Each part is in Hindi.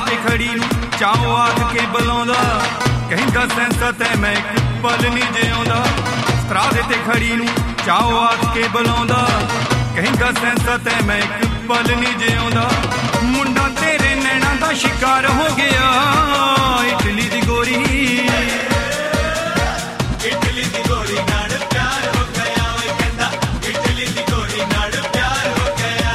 ते खड़ी नूं चाओ आख के बुलाउंदा, कहंदा सेंसा ते मैं एक पल नहीं जिउंदा। सराधे ते खड़ी नूं चाओ आख के बुलाउंदा, कहंदा सेंसा ते मैं एक पल नहीं जिउंदा। मुंडा तेरे नैना दा शिकार हो गया, इटली दी गोरी नाल प्यार हो गया, कहंदा इटली दी गोरी नाल प्यार हो गया।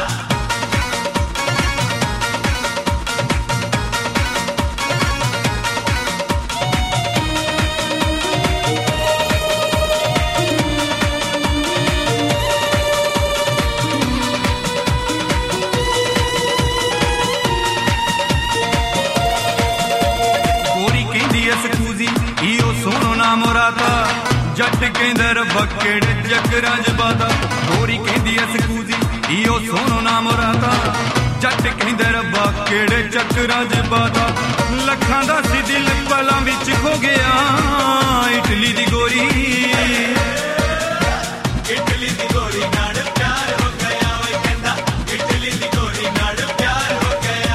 गोरी कहंदी सकूजी इहो सोनो ना मुरादा, जट कहंदा रब्बा केड़े चक्करां च बादा। गोरी कहंदी सकूजी इहो सोनो ना मुरादा, जट कहंदा रब्बा केड़े चक्करां च बादा। लखां दा सी दिल पलां विच खो गया, इटली दी गोरी नाल प्यार हो गया, कहंदा इटली दी गोरी नाल प्यार हो गया।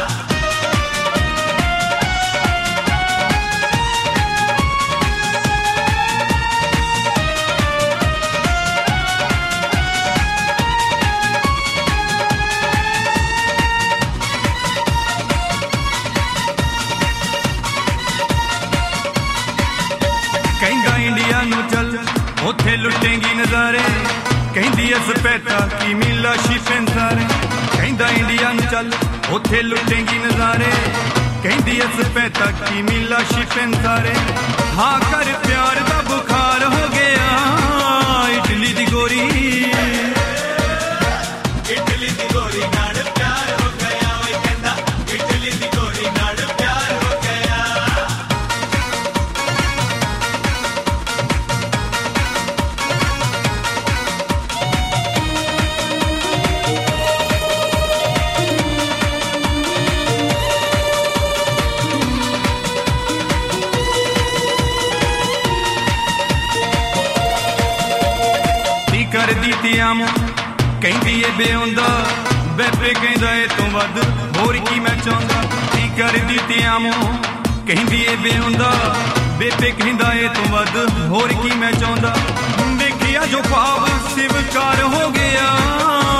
कहंदा इंडिया नूं चल उत्थे लुटेंगी नजारे, कहंदी स्पैता की मिला शिफें सारे। कहंदा इंडिया नूं चल उत्थे लुटेंगी नजारे, कहंदी स्पैता की मिला शिफें सारे। हाँ कर प्यार दा बुखार हो गया, इटली दी गोरी नाल प्यार हो गया, कहंदा इटली दी गोरी नाल प्यार हो गया। कर दी तियामो कहंदी ए बेउंदा, बेबे कहंदा ए तों वध होर की मैं चाहुंदा। की कर दी तियामो कहंदी ए बेउंदा, बेबे कहंदा ए तों वध होर की मैं चाहुंदा। देखिया जो ख्वाब स्वीकार हो गया,